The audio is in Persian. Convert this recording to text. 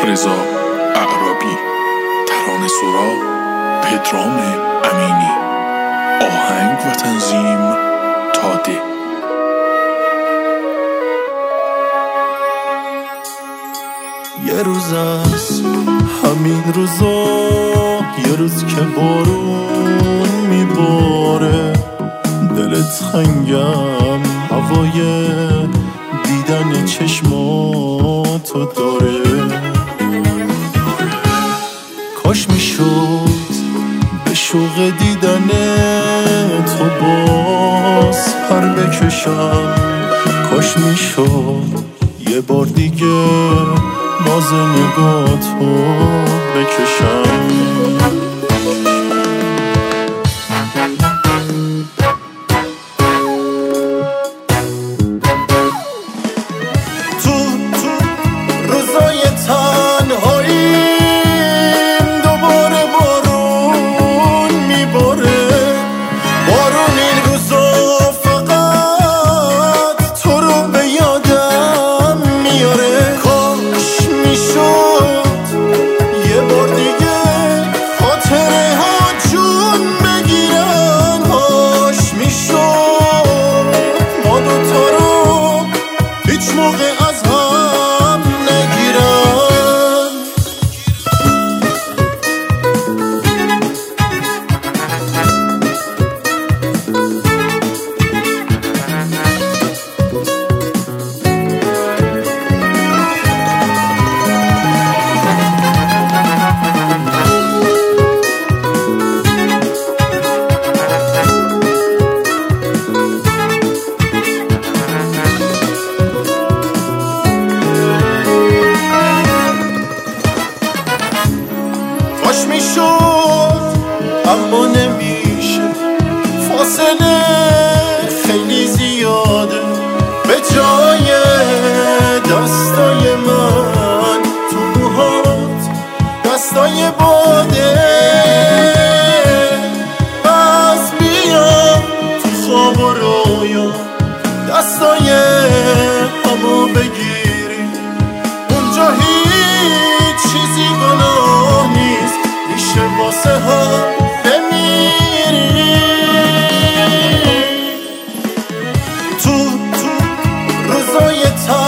رضا اعرابی، ترانه سرا پدرام امینی، آهنگ و تنظیم تاده. یه روز از همین روزا، یه روز که بارون میباره، دلت خنگم هوای دیدن چشماتو داره. کاش میشد به شوق دیدن تو باز پر بکشم، کاش میشد یه بار دیگه ناز نگاهتو بکشم. تو روزای تنهاییم دوباره بارون میباره، بارون این روزا فقط تو رو به یادم میاره. کاش میشد یه بار دیگه خاطره ها جون بگیرن، کاش میشد ما دوتا رو هیچ موقع از هم نگیرن. کاش میشد اما نمیشه، فاصله خیلی زیاده، به جای دستای من تو موهات دستای باده. بس بیا تو خواب و رویا دستای همو بگیری، اونجا هیچ چیزی گناه نیست، میشه واسه هم بمیری. تو روزای